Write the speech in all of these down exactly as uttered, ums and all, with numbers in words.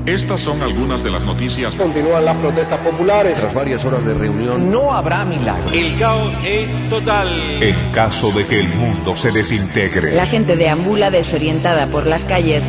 Estas son algunas de las noticias. Continúan las protestas populares. Tras varias horas de reunión, no habrá milagros. El caos es total. En caso de que el mundo se desintegre. La gente deambula desorientada por las calles.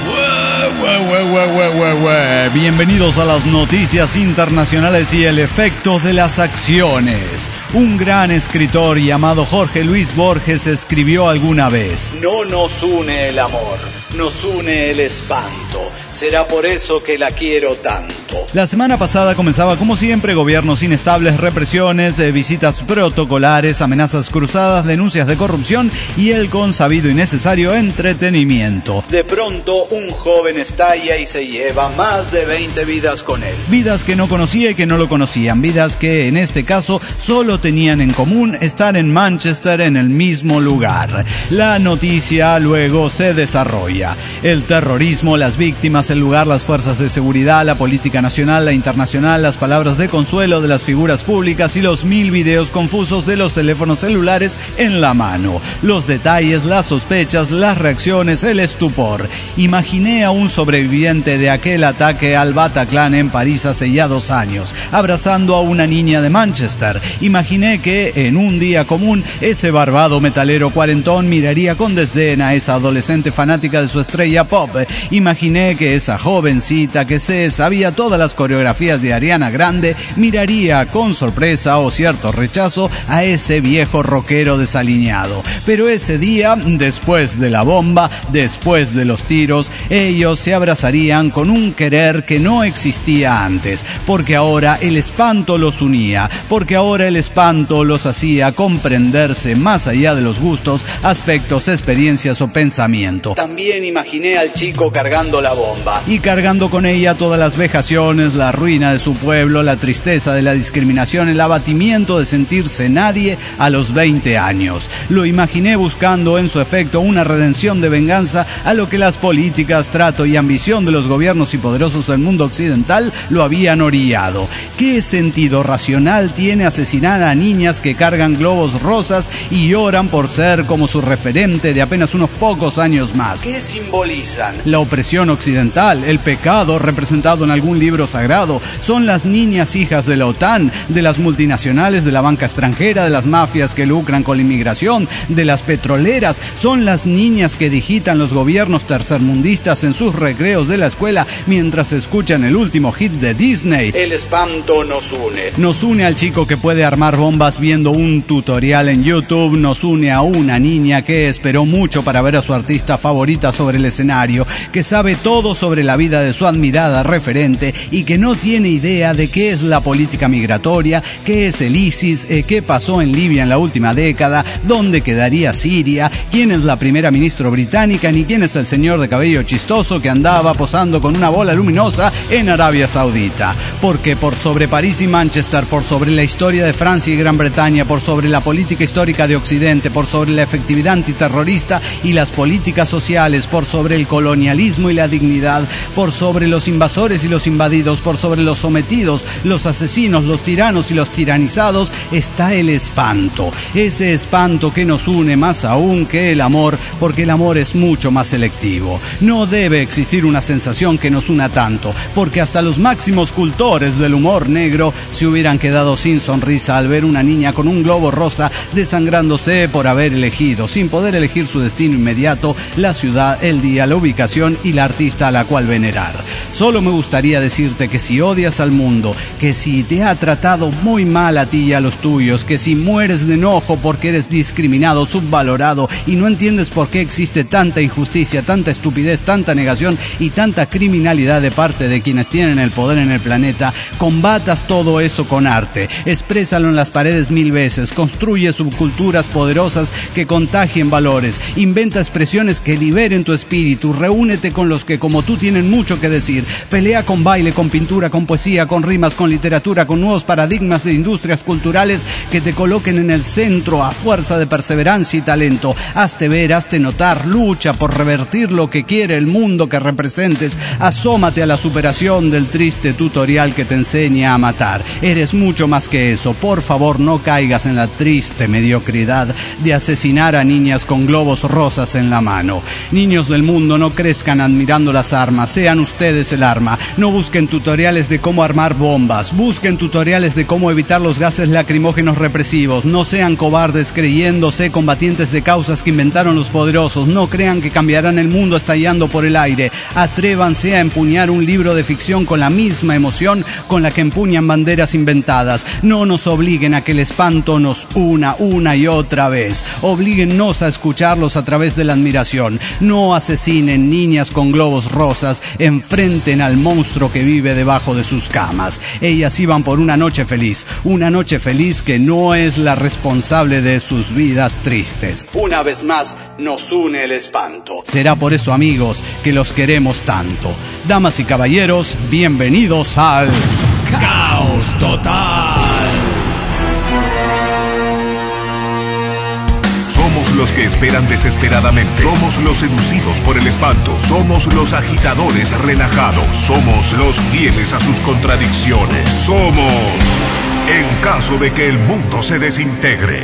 Bienvenidos a las noticias internacionales y el efecto de las acciones. Un gran escritor llamado Jorge Luis Borges escribió alguna vez: no nos une el amor, nos une el espanto. Será por eso que la quiero tanto. La semana pasada comenzaba como siempre: gobiernos inestables, represiones, eh, visitas protocolares, amenazas cruzadas, denuncias de corrupción y el consabido y necesario entretenimiento. De pronto un joven estalla y se lleva más de veinte vidas con él. Vidas que no conocía y que no lo conocían. Vidas que en este caso solo tenían en común estar en Manchester en el mismo lugar. La noticia luego se desarrolla. El terrorismo, las víctimas, el lugar, las fuerzas de seguridad, la política nacional, la internacional, las palabras de consuelo de las figuras públicas y los mil videos confusos de los teléfonos celulares en la mano. Los detalles, las sospechas, las reacciones, el estupor. Imaginé a un sobreviviente de aquel ataque al Bataclan en París hace ya dos años, abrazando a una niña de Manchester. Imaginé que en un día común ese barbado metalero cuarentón miraría con desdén a esa adolescente fanática de su estrella pop. Imaginé que esa jovencita que se sabía todas las coreografías de Ariana Grande miraría con sorpresa o cierto rechazo a ese viejo rockero desaliñado. Pero ese día, después de la bomba, después de los tiros, ellos se abrazarían con un querer que no existía antes, porque ahora el espanto los unía, porque ahora el espanto los hacía comprenderse más allá de los gustos, aspectos, experiencias o pensamiento. También imaginé al chico cargando la bomba y cargando con ella todas las vejaciones, la ruina de su pueblo, la tristeza de la discriminación, el abatimiento de sentirse nadie a los veinte años. Lo imaginé buscando en su efecto una redención de venganza a lo que las políticas, trato y ambición de los gobiernos y poderosos del mundo occidental lo habían orillado. ¿Qué sentido racional tiene asesinar a niñas que cargan globos rosas y lloran por ser como su referente de apenas unos pocos años más? ¿Qué simbolizan? La opresión occidental, el pecado representado en algún libro sagrado. Son las niñas hijas de la OTAN, de las multinacionales, de la banca extranjera, de las mafias que lucran con la inmigración, de las petroleras. Son las niñas que digitan los gobiernos tercermundistas en sus recreos de la escuela mientras escuchan el último hit de Disney. El espanto nos une. Nos une al chico que puede armar bombas viendo un tutorial en YouTube. Nos une a una niña que esperó mucho para ver a su artista favorita sobre el escenario, que sabe todo sobre la vida de su admirada referente y que no tiene idea de qué es la política migratoria, qué es el ISIS, eh, qué pasó en Libia en la última década, dónde quedaría Siria, quién es la primera ministra británica, ni quién es el señor de cabello chistoso que andaba posando con una bola luminosa en Arabia Saudita. Porque por sobre París y Manchester, por sobre la historia de Francia y Gran Bretaña, por sobre la política histórica de Occidente, por sobre la efectividad antiterrorista y las políticas sociales, por sobre el colonialismo y la dignidad, por sobre los invasores y los invadidos, por sobre los sometidos, los asesinos, los tiranos y los tiranizados, está el espanto. Ese espanto que nos une más aún que el amor, porque el amor es mucho más selectivo. No debe existir una sensación que nos una tanto, porque hasta los máximos cultores del humor negro se hubieran quedado sin sonrisa al ver una niña con un globo rosa desangrándose por haber elegido, sin poder elegir su destino inmediato, la ciudad, el día, la ubicación y la artista a la cual venerar. Solo me gustaría decirte que si odias al mundo, que si te ha tratado muy mal a ti y a los tuyos, que si mueres de enojo porque eres discriminado, subvalorado y no entiendes por qué existe tanta injusticia, tanta estupidez, tanta negación y tanta criminalidad de parte de quienes tienen el poder en el planeta, combatas todo eso con arte, exprésalo en las paredes mil veces, construye subculturas poderosas que contagien valores, inventa expresiones que liberen tu espíritu, reúnete con los que como tú tienen mucho que decir, pelea con baile, con pintura, con poesía, con rimas, con literatura, con nuevos paradigmas de industrias culturales que te coloquen en el centro a fuerza de perseverancia y talento. Hazte ver, hazte notar, lucha por revertir lo que quiere el mundo que representes. Asómate a la superación del triste tutorial que te enseña a matar. Eres mucho más que eso. Por favor, no caigas en la triste mediocridad de asesinar a niñas con globos rosas en la mano. Niños del mundo, no crezcan admirando las armas. Sean ustedes el arma. No busquen tutoriales de cómo armar bombas. Busquen tutoriales de cómo evitar los gases lacrimógenos represivos. No sean cobardes creyéndose combatientes de causas que inventaron los poderosos. No crean que cambiarán el mundo estallando por el aire. Atrévanse a empuñar un libro de ficción con la misma emoción con la que empuñan banderas inventadas. No nos obliguen a que el espanto nos una una y otra vez. Oblíguennos a escucharlos a través de la admiración. No asesinen niñas con globos rosas. Enfrenten al monstruo que vive debajo de sus camas. Ellas iban por una noche feliz. Una noche feliz que no es la responsable de sus vidas tristes. Una vez más nos une el espanto. Será por eso, amigos, que los queremos tanto. Damas y caballeros, bienvenidos al Caos Total. Somos los que esperan desesperadamente. Somos los seducidos por el espanto. Somos los agitadores relajados. Somos los fieles a sus contradicciones. Somos en caso de que el mundo se desintegre.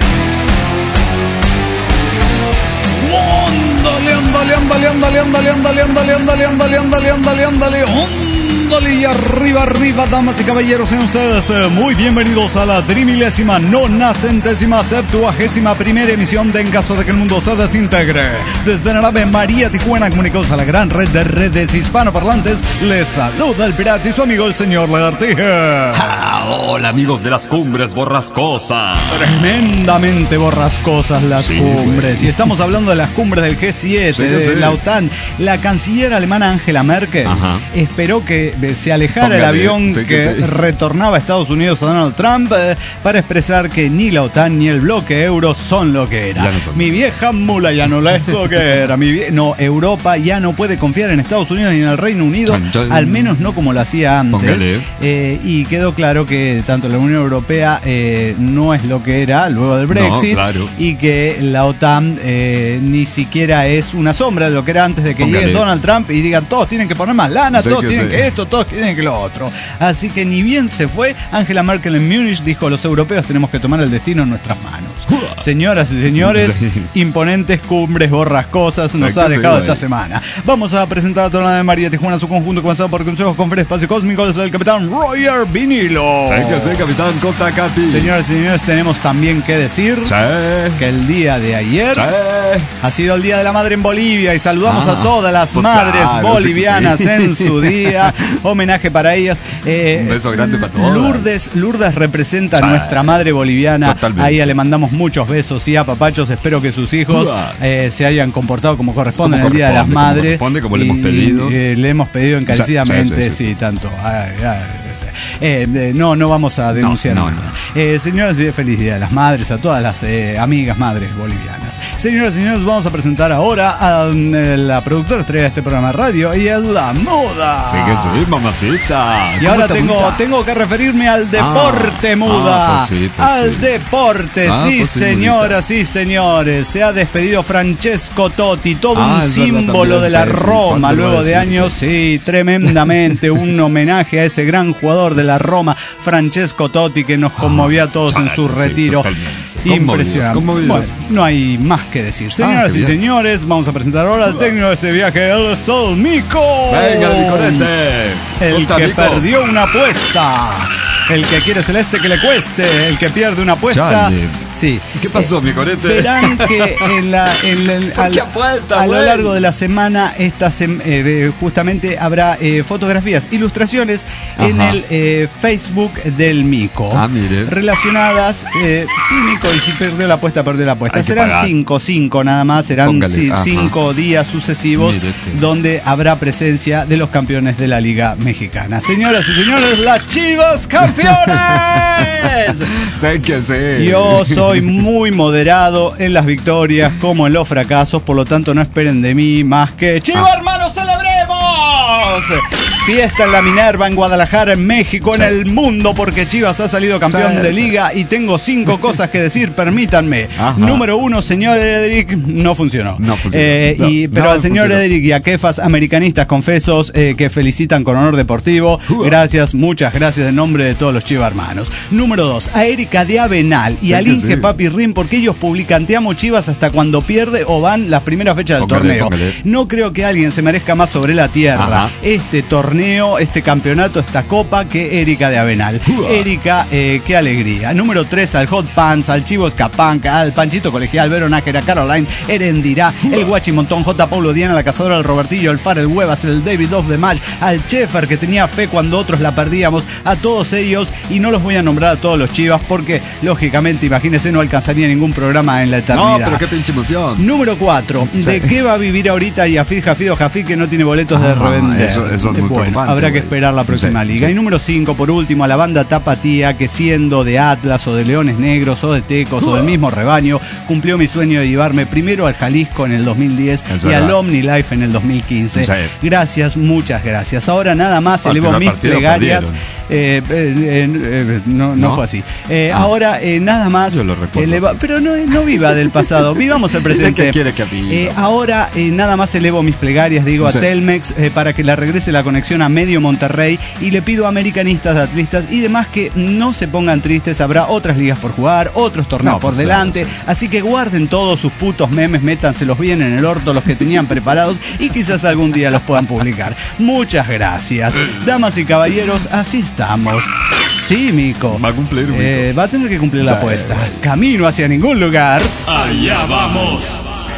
Ándale, ándale, ándale, ándale, ándale, ándale, ándale, ándale, ándale, ándale, ándale, ándale, ándale, y arriba, arriba, damas y caballeros, sean ustedes eh, muy bienvenidos a la trimilésima, nona centésima, septuagésima primera emisión de En caso de que el mundo se desintegre. Desde la nave María Tijuana, comunicados a la gran red de redes hispanoparlantes, les saluda el pirata y su amigo el señor Lagartija. Ah, hola amigos de las cumbres borrascosas. Tremendamente borrascosas las Sí, cumbres. güey. Y estamos hablando de las cumbres del G siete, Sí, de sí. la OTAN. La canciller alemana Angela Merkel Ajá. esperó que se alejara Póngale, el avión sí, que, que sí. retornaba a Estados Unidos a Donald Trump eh, para expresar que ni la OTAN ni el bloque euro son lo que era. Ya no son. Mi vieja mula ya no la es lo que era. Mi vie- no, Europa ya no puede confiar en Estados Unidos ni en el Reino Unido, Chan, chan. al menos no como lo hacía antes. Póngale. Eh, y quedó claro que tanto la Unión Europea eh, no es lo que era luego del Brexit, No, claro. y que la OTAN eh, ni siquiera es una sombra de lo que era antes de que Póngale. llegue Donald Trump y digan todos tienen que poner más lana, Sí todos que tienen sí. que esto, todos tienen que lo otro. Así que ni bien se fue, Angela Merkel en Múnich dijo: los europeos tenemos que tomar el destino en nuestras manos. Señoras y señores, Sí. imponentes cumbres borrascosas nos Sí ha que sí, dejado güey. esta semana. Vamos a presentar a toda la de María Tijuana, su conjunto comenzado por consejos, conferencias, espacio cósmico, desde el capitán Roger Vinilo. Sí que sí, capitán Costa Capi. Señoras y señores, tenemos también que decir Sí. que el día de ayer Sí. ha sido el Día de la Madre en Bolivia y saludamos Ah, a todas las pues madres claro, bolivianas sí que sí. en su día. Homenaje para ellas. Eh, Un beso grande para todas. Lourdes, Lourdes representa a Sí. nuestra madre boliviana. Totalmente. A ella le mandamos muchos besos y apapachos. Espero que sus hijos Uah. eh, se hayan comportado como corresponde Como en el Día de las corresponde, como Madres. corresponde, como le Y- hemos pedido. y, eh, le hemos pedido encarecidamente, Sí, sí, sí, sí, tanto. Ay, ay, sí. Eh, de- no, no vamos a denunciar no, nada. no. Eh, señoras y feliz Día de las Madres a todas las eh, amigas madres bolivianas. Señoras y señores, vamos a presentar ahora a mm, eh, la productora estrella de este programa de radio, y es la moda. Sí que sí, mamacita. Y ¿Cómo ahora está, tengo, bonita? tengo que referirme al deporte, Ah, muda. ah, pues sí, pues al sí. deporte, Ah, sí, pues sí, señoras, sí, señores. Se ha despedido Francesco Totti, todo Ah, un es verdad, símbolo también, de la sí, sí, Roma, ¿cuánto lo luego va a de decir? años, sí, tremendamente. Un homenaje a ese gran jugador de la Roma, Francesco Totti, que nos conmovió a todos en su sí, retiro. totalmente. Conmovidos, Impresionante. conmovidos. Bueno, no hay más que decir. Señoras qué y bien. señores, vamos a presentar ahora al técnico de ese viaje, el Sol Mico. Venga, mi corete. El Costa que Rico. perdió una apuesta. El que quiere celeste que le cueste. El que pierde una apuesta. Chale. Sí. ¿Qué pasó, mi corete? Verán que en la, en la- ¿Por al- qué apuesta, a lo güey? largo de la semana esta sem- eh, justamente habrá eh, fotografías, ilustraciones en Ajá. el eh, Facebook del Mico. Ah, mire. Relacionadas, eh, sí, Mico, y si perdió la apuesta, perdió la apuesta. Hay que Serán pagar. cinco, cinco nada más, serán Póngale, ci- ajá. cinco días sucesivos Mire este. donde habrá presencia de los campeones de la Liga Mexicana. Señoras y señores, las Chivas campeones. Sé que sí. Yo soy muy moderado en las victorias como en los fracasos, por lo tanto no esperen de mí más que ¡Chiva, Ah. hermanos, celebremos! Chivos. Fiesta en la Minerva, en Guadalajara, en México, sí. En el mundo, porque Chivas ha salido campeón sí, de liga sí. Y tengo cinco cosas que decir, permítanme. Ajá. Número uno, señor Ederic, no funcionó. No funcionó. Eh, no, y, pero no al señor funcionó. Ederic y a Kefas, americanistas confesos, eh, que felicitan con honor deportivo. Uh. Gracias, muchas gracias en nombre de todos los Chivas hermanos. Número dos, a Erika de Avenal y sí, al Inge sí. Papi Rim, porque ellos publican Te amo Chivas hasta cuando pierde o van las primeras fechas del póngale, torneo. Póngale. No creo que alguien se merezca más sobre la tierra. Ajá. Este torneo, este campeonato, esta copa que Erika de Avenal. Uh. Erika, eh, qué alegría. Número tres, al Hot Pants, al Chivo Escapanca, al Panchito Colegial, Vero Nájera, Caroline, Erendirá, uh. el Guachimontón, J. Paulo Diana, la Cazadora, el Robertillo, el Far, el Huevas, el David of the Match, al Chefer que tenía fe cuando otros la perdíamos, a todos ellos, y no los voy a nombrar a todos los Chivas porque, lógicamente, imagínense, no alcanzaría ningún programa en la eternidad. No, pero qué pinche emoción. Número cuatro, sí. ¿De qué va a vivir ahorita Yafid Jafid o Jafid que no tiene boletos ah, de revender? Eso, eso es muy bueno, habrá que esperar la próxima sí, liga. Sí. Y número cinco, por último, a la banda Tapatía, que siendo de Atlas o de Leones Negros o de Tecos uh. o del mismo rebaño, cumplió mi sueño de llevarme primero al Jalisco en el dos mil diez es y verdad. Al OmniLife en el dos mil quince. Sí. Gracias, muchas gracias. Ahora nada más Porque elevo mis plegarias. Eh, eh, eh, eh, no, no, no fue así. Eh, ah. Ahora eh, nada más. Yo lo recuerdo. Eleva, pero no, no viva del pasado, vivamos el presente. ¿Qué quiere que viva? Eh, ahora eh, nada más elevo mis plegarias, digo, sí. a Telmex eh, para que le regrese la conexión a medio Monterrey, y le pido a americanistas, atlistas y demás que no se pongan tristes. Habrá otras ligas por jugar, otros torneos no, por pues delante, claro, sí. Así que guarden todos sus putos memes, métanselos bien en el orto los que tenían preparados y quizás algún día los puedan publicar. Muchas gracias. Damas y caballeros, así estamos. Sí, Mico. Va a cumplir, Mico. Eh, va a tener que cumplir o sea, la apuesta. Eh, Camino hacia ningún lugar. Allá vamos.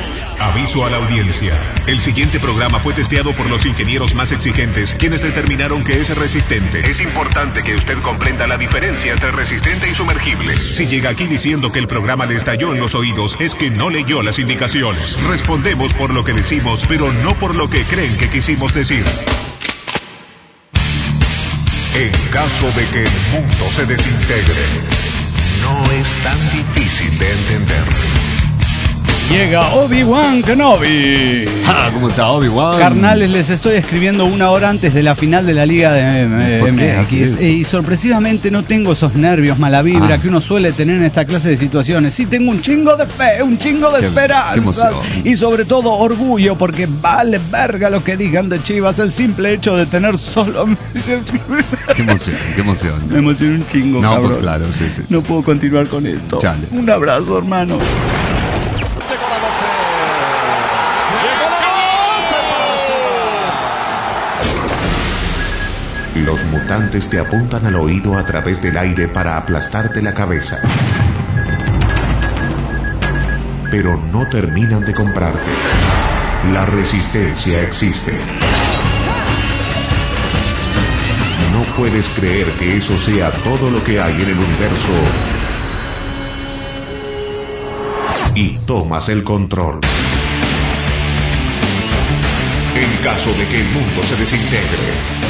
Aviso a la audiencia. El siguiente programa fue testeado por los ingenieros más exigentes, quienes determinaron que es resistente. Es importante que usted comprenda la diferencia entre resistente y sumergible. Si llega aquí diciendo que el programa le estalló en los oídos, es que no leyó las indicaciones. Respondemos por lo que decimos, pero no por lo que creen que quisimos decir. En caso de que el mundo se desintegre, no es tan difícil de entender. Llega Obi-Wan Kenobi. Ah, ¿cómo está Obi-Wan? Carnales, les estoy escribiendo una hora antes de la final de la Liga de eh, M X. Y sorpresivamente no tengo esos nervios, mala vibra ah. que uno suele tener en esta clase de situaciones. Sí tengo un chingo de fe, un chingo de esperanza. Y sobre todo orgullo, porque vale verga lo que digan de Chivas. El simple hecho de tener solo... Qué emoción, qué emoción. Me emocioné un chingo, No, cabrón. pues claro, sí, sí. No puedo continuar con esto. Chale. Un abrazo, hermano. Los mutantes te apuntan al oído a través del aire para aplastarte la cabeza. Pero no terminan de comprarte. La resistencia existe. No puedes creer que eso sea todo lo que hay en el universo. Y tomas el control. En caso de que el mundo se desintegre.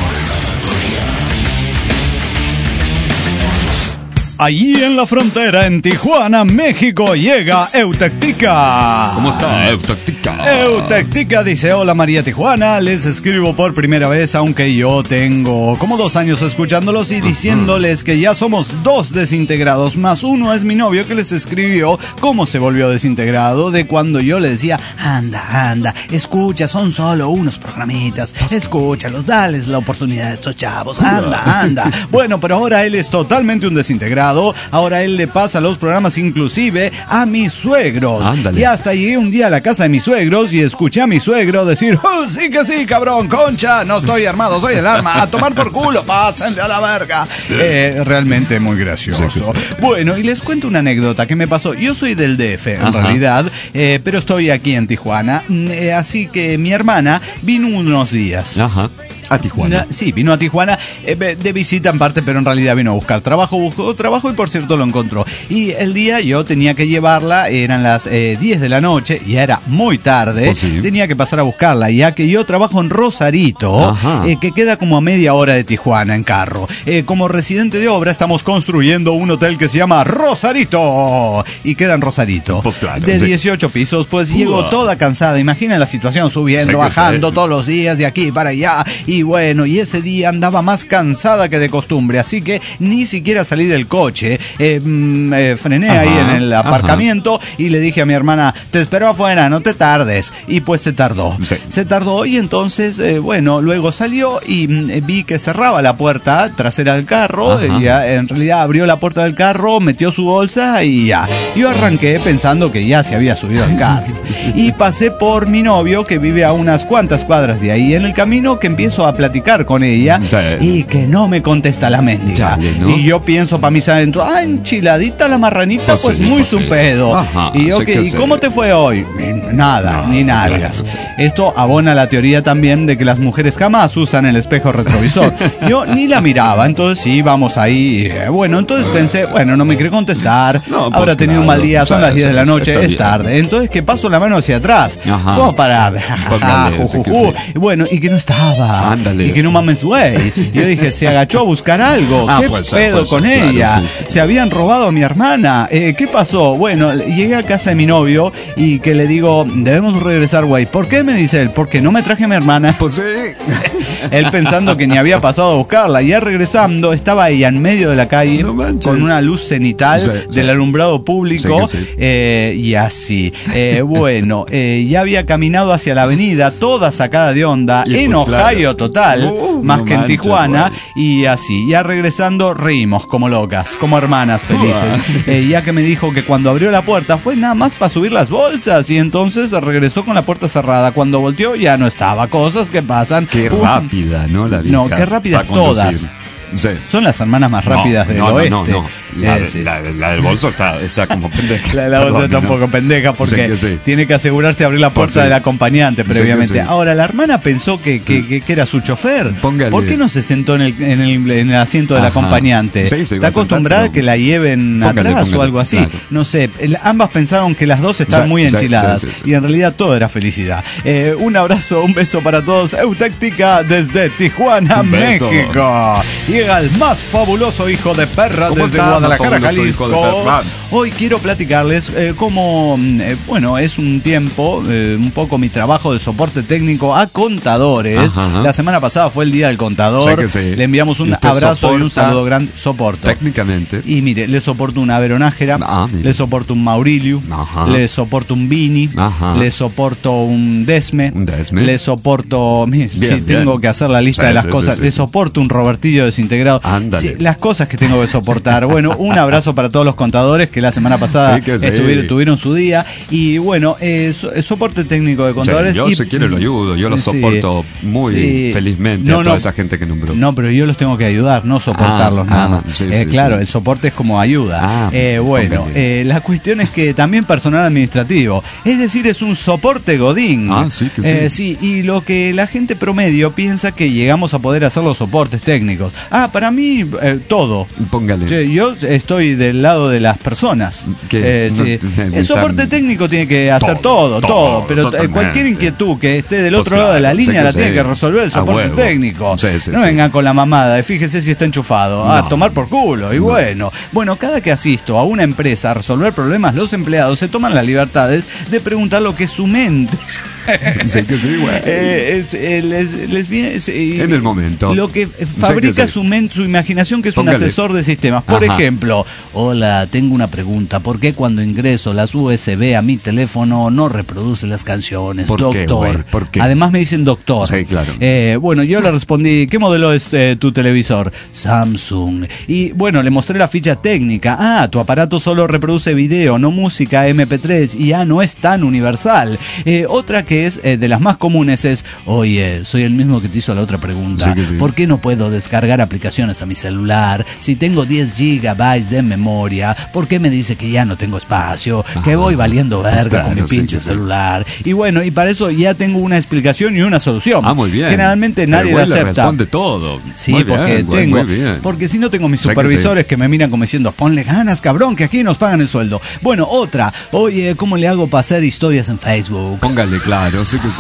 Allí en la frontera, en Tijuana, México, llega Eutectica. ¿Cómo está Eutectica? Eutectica dice: hola María Tijuana, les escribo por primera vez, aunque yo tengo como dos años escuchándolos y diciéndoles que ya somos dos desintegrados, más uno es mi novio que les escribió cómo se volvió desintegrado de cuando yo le decía: anda, anda, escucha, son solo unos programitas, escúchalos, dales la oportunidad a estos chavos, anda, anda. Bueno, pero ahora él es totalmente un desintegrado. Ahora él le pasa los programas inclusive a mis suegros. Ándale. Y hasta llegué un día a la casa de mis suegros y escuché a mi suegro decir: oh, sí que sí, cabrón, concha, no estoy armado, soy el arma, a tomar por culo, pásenle a la verga. Eh, realmente muy gracioso. Sí, sí, sí. Bueno, y les cuento una anécdota que me pasó. Yo soy del D F, en Ajá. realidad, eh, pero estoy aquí en Tijuana, eh, así que mi hermana vino unos días. Ajá. A Tijuana. Na, sí, vino a Tijuana eh, de visita en parte, pero en realidad vino a buscar trabajo, buscó trabajo y por cierto lo encontró. Y el día yo tenía que llevarla, eran las eh, diez de la noche, y era muy tarde, Oh, sí. tenía que pasar a buscarla, ya que yo trabajo en Rosarito, eh, que queda como a media hora de Tijuana en carro. Eh, como residente de obra estamos construyendo un hotel que se llama Rosarito, y queda en Rosarito. Pues claro, de sí. dieciocho pisos, pues llego Uah. toda cansada, imaginen la situación, subiendo, Sí que bajando sí. todos los días de aquí para allá, y bueno, y ese día andaba más cansada que de costumbre, así que ni siquiera salí del coche, eh, mm, eh, frené Ajá, ahí en el ajá. aparcamiento y le dije a mi hermana, te espero afuera, no te tardes, y pues se tardó, Sí. se tardó y entonces, eh, bueno, luego salió y mm, eh, vi que cerraba la puerta trasera del carro, Ajá. y ya, en realidad abrió la puerta del carro, metió su bolsa y ya, yo arranqué pensando que ya se había subido al carro, y pasé por mi novio que vive a unas cuantas cuadras de ahí, en el camino que empiezo a platicar con ella, Sí. y que no me contesta la mendiga. Chale, ¿no? Y yo pienso para mis adentro, ah, enchiladita la marranita, Pues pues sí, muy pues su sí. pedo. Ajá, Y yo, sí que, que ¿y sí. cómo te fue hoy? Ni- Nada, No, ni nalgas. claro, sí. Esto abona la teoría también de que las mujeres jamás usan el espejo retrovisor. Yo ni la miraba, entonces sí, vamos ahí. eh, Bueno, entonces pensé, bueno, no me quiere contestar, No, pues habrá tenido un claro, mal día, son sí, las diez de la sí, noche, está es bien. tarde. Entonces que paso la mano hacia atrás, Ajá. como para... Póngale ese que jujuju. sí. Y bueno, y que no estaba. Ándale. Y que no mames, güey. Yo dije, se agachó a buscar algo. Ah, ¿Qué puede ser, pedo puede con ser, claro, ella? sí, sí. Se habían robado a mi hermana. Eh, ¿Qué pasó? Bueno, llegué a casa de mi novio y que le digo, debemos regresar, güey. ¿Por qué? Me dice él, porque no me traje a mi hermana. Pues sí. Él pensando que ni había pasado a buscarla. Ya regresando, estaba ella en medio de la calle No manches. con una luz cenital Sí, del sí. alumbrado público. Sí que sí. eh, y así. Eh, bueno, eh, ya había caminado hacia la avenida, toda sacada de onda, Y en pues, Ohio claro. total, Uh, más no que en manches, Tijuana. güey. Y así, ya regresando, reímos como locas, como hermanas felices. Eh, ya que me dijo que cuando abrió la puerta fue nada más para subir las bolsas. Y entonces regresó con la puerta cerrada. Cuando volteó ya no estaba. Cosas que pasan. Qué Uh, rápida, ¿no? La No, vieja qué rápidas para conducir. todas. Sí. Son las hermanas más rápidas No, del no, no, oeste. No, no, La, Eh, sí. la, la del bolso está, está como pendeja. La de la bolsa Perdón, está un ¿no? poco pendeja porque Sí que sí. tiene que asegurarse de abrir la Por puerta sí. del acompañante Sí que previamente. sí. Ahora, la hermana pensó que, que, que- que era su chofer. Póngale. ¿Por qué no se sentó en el, en el, en el asiento del Ajá. acompañante? Sí, se iba ¿Está a sentar, acostumbrada pero- a que la lleven Póngale, atrás póngale, o algo así? claro. No sé. El- ambas pensaron que las dos estaban Sí, muy sí, enchiladas. sí, sí, sí. Y en realidad todo era felicidad. Eh, un abrazo, un beso para todos. Eutéctica desde Tijuana, Un beso. México. Llega el más fabuloso hijo de perra ¿Cómo desde está, más Guadalajara, fabuloso hijo de Jalisco. perra? Hoy quiero platicarles eh, cómo, mm, eh, bueno, es un tiempo, eh, un poco mi trabajo de soporte técnico a contadores. Ajá, ajá. La semana pasada fue el Día del Contador. Sé que sí. Le enviamos Y un usted abrazo y un soporta saludo grande. Soporto. Técnicamente. Y mire, le soporto una Veronájera, Ah, mire. le soporto un Maurilio, Ajá. le soporto un Vini, Ajá. le soporto un Desme, Un Desme. le soporto, mire, Bien, si tengo bien. que hacer la lista Sí, de las sí, cosas, sí, sí, le sí. soporto un Robertillo desintegrado. Ándale. Sí, las cosas que tengo que soportar. Bueno, un abrazo para todos los contadores que la semana pasada Sí que sí. estuvieron, tuvieron su día. Y bueno, eh, so- eh, soporte técnico de contadores. Sí, yo y, si quiere lo ayudo, yo lo Sí, soporto muy sí. felizmente No, a toda no. esa gente que nombró. No, pero yo los tengo que ayudar, no soportarlos Ah, nada ah, más. sí, Eh, sí, claro, sí. el soporte es como ayuda. Ah, Eh, bueno, póngale. eh, la cuestión es que también personal administrativo, es decir, es un soporte godín. Ah, sí que sí. Eh, sí, y lo que la gente promedio piensa que llegamos a poder hacer los soportes técnicos. Ah, para mí, eh, todo. Póngale. Sí, yo estoy del lado de las personas. ¿Qué Eh, es? sí. No, El soporte tan- técnico tiene que hacer todo, Todo, todo, todo, pero eh, totalmente. cualquier inquietud que esté del Pues otro lado de la claro, sé línea que la sí. tiene que resolver el A soporte huevo. técnico. Sí, sí, no sí. vengan con la mamada, fíjese si está enchufado, a No. tomar por culo, y bueno. Bueno, cada que asisto a una empresa a resolver problemas, los empleados se toman las libertades de preguntar lo que es su mente. Sí que sí, güey. Eh, es- eh, les, les viene es, eh, En el momento. lo que que fabrica sí. su mente, su imaginación, que es un Póngale. asesor de sistemas. Por Ajá. ejemplo, hola, tengo una pregunta. ¿Por qué cuando ingreso las U S B a mi teléfono no reproduce las canciones? ¿Por qué, Doctor. güey? ¿Por qué? Además me dicen doctor. Sí, claro. Eh, bueno, yo le respondí, ¿qué modelo es eh, tu televisor? Samsung. Y bueno, le mostré la ficha técnica. Ah, tu aparato solo reproduce video, no música M P tres. Y ah, no es tan universal. Eh, otra que que es eh, de las más comunes es, oye, soy el mismo que te hizo la otra pregunta, Sí, sí. ¿por qué no puedo descargar aplicaciones a mi celular? Si tengo diez gigabytes de memoria, ¿por qué me dice que ya no tengo espacio? Ajá. Que voy valiendo verga Pues claro, con mi sí, pinche sí, sí. celular. Y bueno, y para eso ya tengo una explicación y una solución. Ah, muy bien. Generalmente El nadie la güey le acepta. responde todo. Sí, Muy porque bien, güey, tengo, muy bien. porque si no tengo mis Sé que supervisores que, me miran como diciendo, ponle ganas, cabrón, que aquí nos pagan el sueldo. Bueno, otra, oye, ¿cómo le hago para hacer historias en Facebook? Póngale claro, sí que sí.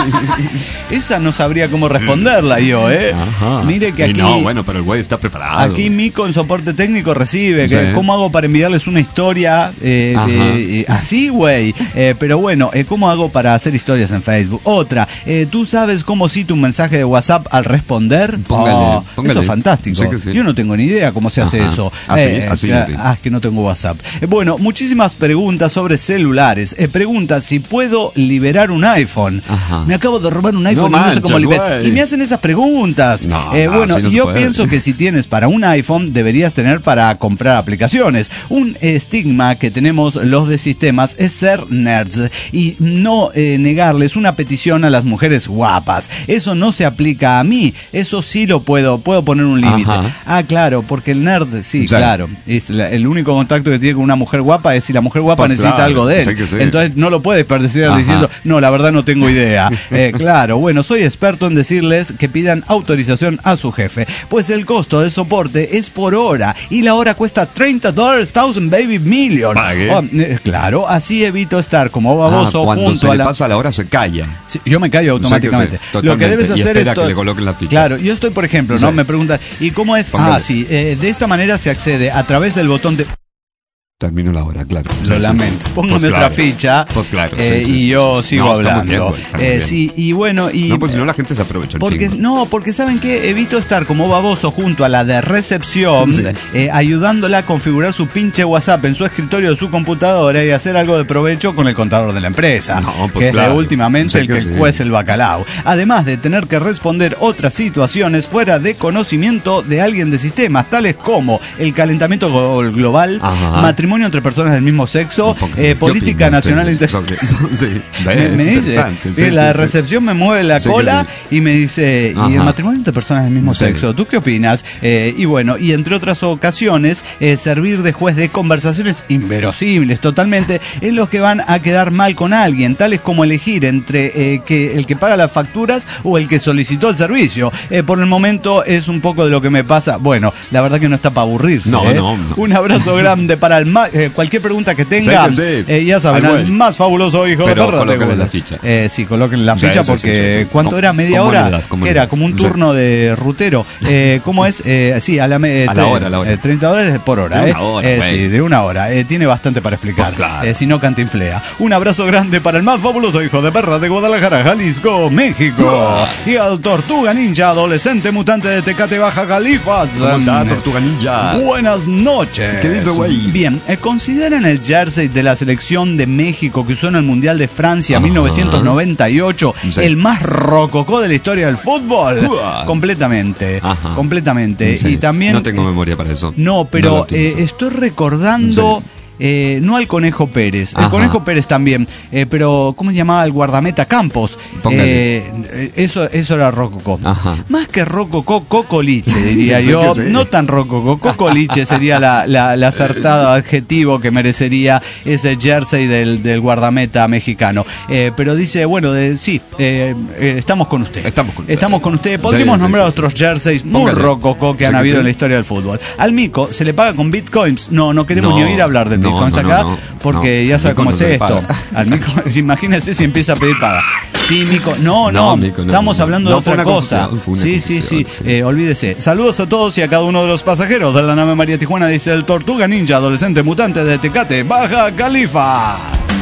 Esa no sabría cómo responderla yo, ¿eh? Ajá. Mire que Y aquí... no, bueno, pero el güey está preparado. Aquí Mico en soporte técnico recibe, que Sí. ¿cómo hago para enviarles una historia eh, Ajá. eh, eh, así, güey? Eh, pero bueno, eh, ¿cómo hago para hacer historias en Facebook? Otra, eh, ¿tú sabes cómo cita un mensaje de WhatsApp al responder? Póngale, Oh, póngale. Eso es fantástico. Sí que sí. Yo no tengo ni idea cómo se hace Ajá. eso. Así, Eh, así, eh, así. Ah, es que no tengo WhatsApp. Eh, bueno, muchísimas preguntas sobre celulares. Eh, pregunta si puedo liberar un iPhone. Ajá. Me acabo de robar un iPhone No y no sé cómo manches, liberar. güey. Y me hacen esas preguntas. No, Eh, no, bueno, así no se yo puede. pienso que si tienes para un iPhone, deberías tener para comprar aplicaciones. Un estigma que tenemos los de sistemas es ser nerds y no eh, negarles una petición a las mujeres guapas. Eso no se aplica a mí. Eso sí lo puedo, puedo poner un límite. Ajá. Ah, claro, porque el nerd, sí, Sí. claro. Es la- el único contacto que tiene con una mujer guapa es si la mujer guapa Pues necesita claro, algo de él. sí que sí. Entonces no lo puedes desperdiciar Ajá. diciendo, no, la verdad no tengo idea. Eh, claro, bueno, soy experto en decirles que pidan autorización a su jefe, pues el costo del soporte es por hora y la hora cuesta treinta dólares, thousand baby million. Pague. Oh, eh, claro, así evito estar como baboso Ah, cuando junto se a le la... pasa la hora se calla. Sí, yo me callo automáticamente. Sí, sí, Lo que totalmente. debes Y hacer espera es... que to- le coloquen la ficha. Claro, yo estoy, por ejemplo, ¿no? Sí. Me preguntan, ¿y cómo es? Póngale. Ah, sí, eh, de esta manera se accede a través del botón de... Terminó la hora, claro. Lo Sí, sí, lamento. sí. Póngame Pues otra claro. ficha Pues claro. sí, eh, sí, y sí, yo sí. sigo No, está muy hablando. bien, güey, está muy Eh, bien. sí, y bueno, y... No, pues si no la gente se aprovecha el Porque, chingo. no, porque ¿saben qué? Evito estar como baboso junto a la de recepción, Sí. eh, ayudándola a configurar su pinche WhatsApp en su escritorio de su computadora y hacer algo de provecho con el contador de la empresa, No, pues que es claro. de últimamente Sí el que, que sí. cuece el bacalao. Además de tener que responder otras situaciones fuera de conocimiento de alguien de sistemas, tales como el calentamiento glo- global, Ajá. matrimonio entre personas del mismo sexo, Porque- eh, ¿qué política opinas? nacional inter- Eso que- eso sí. me, Es me dice, interesante, sí, eh, la sí, de sí. recepción me mueve la Sí que cola y me dice, ¿y el Ajá. matrimonio entre personas del mismo Sí. sexo? ¿Tú qué opinas? Eh, y bueno, y entre otras ocasiones, eh, servir de juez de conversaciones inverosímiles totalmente, en los que van a quedar mal con alguien, tales como elegir entre eh, que el que paga las facturas o el que solicitó el servicio. Eh, por el momento es un poco de lo que me pasa. Bueno, la verdad que no está para aburrirse. No, ¿eh? no, no. Un abrazo grande para el más, eh, cualquier pregunta que tenga, Sí que sí. eh, ya saben, Al al güey. más fabuloso hijo Pero de perra. colóquenle de la Google. ficha. Eh, sí, coloquen la Sí, ficha sí, porque sí, sí, sí. ¿cuánto ¿Cómo- era? ¿Media cómo hora? le das? ¿Cómo ¿Qué le era? das? Como un Sí. turno de rutero. Eh, ¿Cómo es? Eh, sí, a la, me- eh, A la tre- hora, a la hora. eh, treinta dólares por hora. De eh. una hora, Eh, güey. sí, de una hora. Eh, tiene bastante para explicar. Pues claro. Eh, si no, cantinflea. Un abrazo grande para el más fabuloso hijo de perra de Guadalajara, Jalisco, México. Y al Tortuga Ninja, adolescente mutante de Tecate, Baja Califas. ¿Cómo está, Mm, Tortuga Ninja? Buenas noches. ¿Qué dice, güey? Bien, eh, ¿consideran el jersey de la selección de México que usó en el Mundial de Francia Ajá. mil novecientos noventa y ocho Sí. el más rococó de la historia del fútbol? Uah. Completamente. Ajá. Completamente. Sí. Y también... No tengo memoria para eso. No, No pero la utilizo. eh, estoy recordando... Sí. eh, no al Conejo Pérez, el Ajá. Conejo Pérez también, eh, pero ¿cómo se llamaba el guardameta? Campos. Póngale. Eh, eso, eso era rococó. Ajá. Más que rococó, cocoliche, diría Sí yo. que sí. No tan rococó, cocoliche sería la, la, la acertado adjetivo que merecería ese jersey del, del guardameta mexicano. Eh, pero dice, bueno, de, sí, eh, eh, estamos con usted. Estamos con usted. Estamos con usted. Podríamos Sí, sí, nombrar sí, otros sí. jerseys muy Póngale. rococó que Sí han que habido sí. en la historia del fútbol. Al Mico se le paga con bitcoins. No, no queremos No, ni oír hablar de no, bitcoins no, acá, no, no. porque No, ya sabe Mico cómo no es se le esto. paga. Al Mico, imagínese si empieza a pedir paga. Sí, Mico, no, no, No, Mico, no, estamos no. hablando No, de fue otra una cosa. confusión, fue una Sí, sí, sí, confusión, sí. Eh, olvídese. Saludos a todos y a cada uno de los pasajeros de la nave María Tijuana, dice el Tortuga Ninja, adolescente mutante de Tecate, Baja Califas.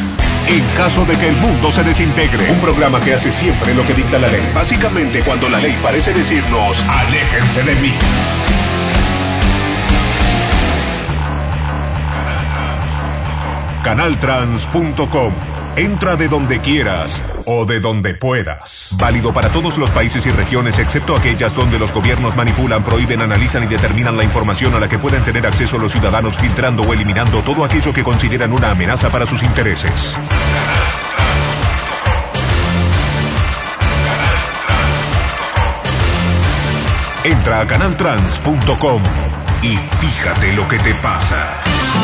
En caso de que el mundo se desintegre, un programa que hace siempre lo que dicta la ley. Básicamente, cuando la ley parece decirnos, aléjense de mí. canaltrans punto com. Entra de donde quieras o de donde puedas. Válido para todos los países y regiones, excepto aquellas donde los gobiernos manipulan, prohíben, analizan y determinan la información a la que pueden tener acceso los ciudadanos, filtrando o eliminando todo aquello que consideran una amenaza para sus intereses. Entra a canal trans punto com y fíjate lo que te pasa.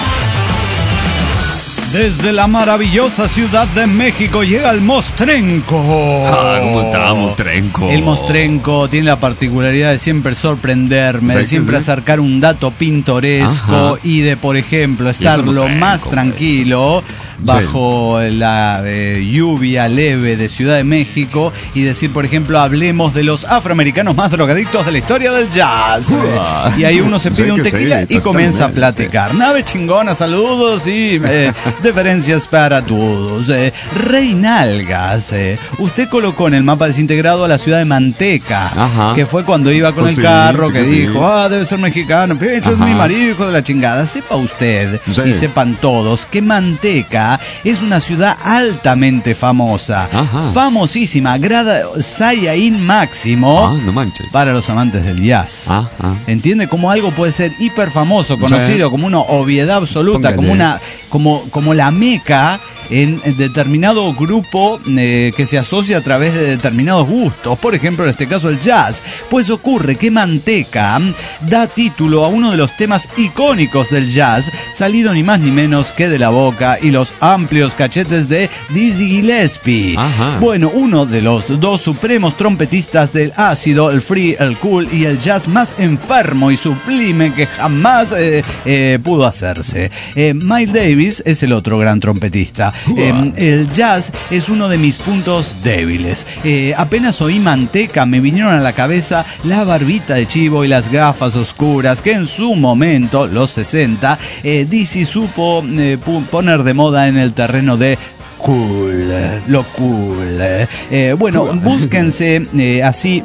Desde la maravillosa Ciudad de México llega el Mostrenco. Ah, ¿cómo está, Mostrenco? El Mostrenco tiene la particularidad de siempre sorprenderme, de siempre sí? acercar un dato pintoresco. Ajá. Y de, por ejemplo, estar lo más tranquilo bajo sí. la eh, lluvia leve de Ciudad de México y decir, por ejemplo, hablemos de los afroamericanos más drogadictos de la historia del jazz. Uh, y ahí uno se pide sí un tequila sí, y comienza a platicar. Nave chingona, saludos y eh, deferencias para todos. Eh, Reinalgas, eh, usted colocó en el mapa desintegrado a la ciudad de Manteca, Ajá. que fue cuando iba con pues el sí, carro, sí, que sí. dijo, ah, debe ser mexicano, pero es mi marido, hijo de la chingada. Sepa usted, sí. y sepan todos, que Manteca es una ciudad altamente famosa, Ajá. famosísima, grada Saiyajin máximo ah, no manches. para los amantes del jazz. Ah, ah. ¿Entiende? Como algo puede ser hiper famoso, conocido sí. como una obviedad absoluta, Póngale. como una como, como la meca en determinado grupo eh, que se asocia a través de determinados gustos, por ejemplo en este caso el jazz. Pues ocurre que Manteca da título a uno de los temas icónicos del jazz, salido ni más ni menos que de la boca y los amplios cachetes de Dizzy Gillespie. Ajá. Bueno, uno de los dos supremos trompetistas del ácido, el free, el cool y el jazz más enfermo y sublime que jamás eh, eh, pudo hacerse. Eh, Miles Davis es el otro gran trompetista. Eh, el jazz es uno de mis puntos débiles. Eh, apenas oí Manteca me vinieron a la cabeza la barbita de chivo y las gafas oscuras que en su momento, los sesenta, eh, Dizzy supo eh, poner de moda en el terreno de cool, lo cool. Eh, bueno, búsquense eh, así,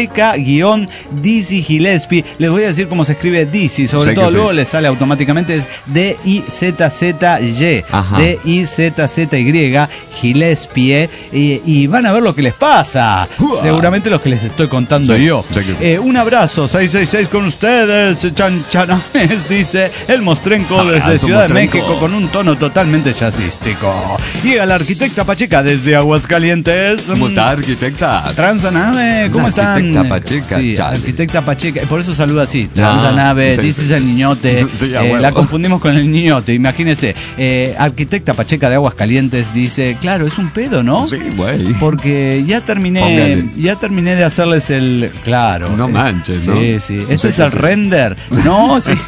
Manteca-Dizzy Gillespie. Les voy a decir cómo se escribe Dizzy, sobre sé todo luego les sale automáticamente, es D I Z Z Y, D I Z Z Y, Gillespie, eh, y van a ver lo que les pasa. Uah. Seguramente los que les estoy contando sí, yo. Eh, un abrazo, seis seis seis con ustedes, Chanchanames, dice el Mostrenco desde ah, Ciudad Mostrenco. de México con un tono totalmente jazzístico. Y la arquitecta Pacheca desde Aguascalientes. ¿Cómo está, arquitecta? Transanave, ¿cómo están? Arquitecta Pacheca. Sí, chale. Arquitecta Pacheca. Por eso saluda así. Transanave, sí, dices sí, el niñote. Sí, eh, la confundimos con el niñote, imagínese. Eh, arquitecta Pacheca de Aguascalientes dice, claro, es un pedo, ¿no? Sí, güey. Porque ya terminé, Póngale. ya terminé de hacerles el... Claro. No manches, sí, ¿no? Sí, sí. ¿Este es el sí. render? No, sí.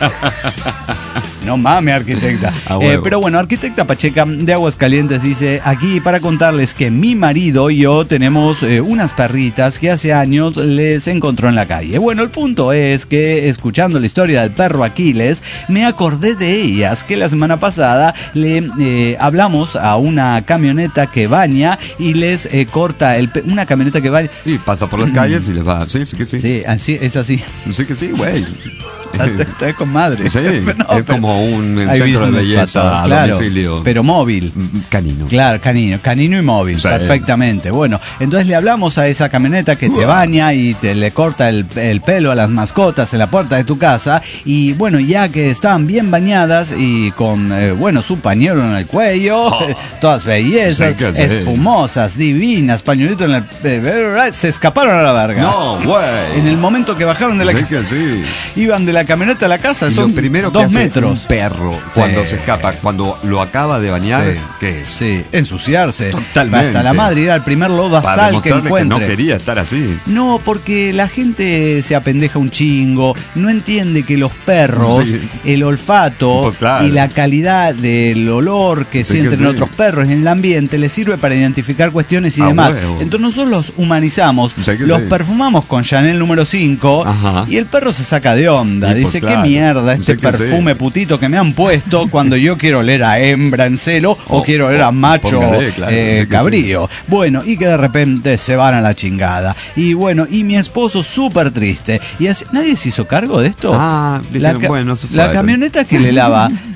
No mames, arquitecta. Eh, pero bueno, arquitecta Pacheca de Aguascalientes dice aquí para contarles que mi marido y yo tenemos eh, unas perritas que hace años les encontró en la calle. Bueno, el punto es que escuchando la historia del perro Aquiles, me acordé de ellas, que la semana pasada le eh, hablamos a una camioneta que baña y les eh, corta el pe- una camioneta que baña. Y pasa por las calles y les va. Sí, sí que sí. Sí, así, es así. Sí que sí, güey. Está con madre. Sí, no, es como un centro de belleza a claro, domicilio. Pero móvil. Canino. Claro, canino. Canino y móvil. Sí. Perfectamente. Bueno, entonces le hablamos a esa camioneta que te baña y te le corta el, el pelo a las mascotas en la puerta de tu casa. Y bueno, ya que estaban bien bañadas y con, eh, bueno, su pañuelo en el cuello, oh. todas bellezas, sí, sí. espumosas, divinas, pañuelito en el... Eh, se escaparon a la verga. No, güey. En el momento que bajaron de la... Sí, que sí. Iban de la camioneta a la casa, y son lo primero dos que metros. Hace un perro cuando sí. se escapa, cuando lo acaba de bañar, sí. ¿qué es? Sí, ensuciarse. Totalmente. Hasta la madre ir al primer lodazal que encuentre. Que no quería estar así. No, porque la gente se apendeja un chingo, no entiende que los perros, sí. el olfato pues claro. y la calidad del olor que sí sienten que sí. otros perros en el ambiente les sirve para identificar cuestiones y ah, demás. Huevo. Entonces nosotros los humanizamos, sí los sí. perfumamos con Chanel número cinco Ajá. y el perro se saca de onda. Y dice, pues claro. qué mierda este perfume sí. putito que me han puesto cuando yo quiero oler a hembra en celo o, o quiero oler a macho póngale, claro. eh, cabrío. Sí. Bueno, y que de repente se van a la chingada. Y bueno, y mi esposo súper triste. Y así, ¿nadie se hizo cargo de esto? Ah, la, ca- bueno, la camioneta que le lava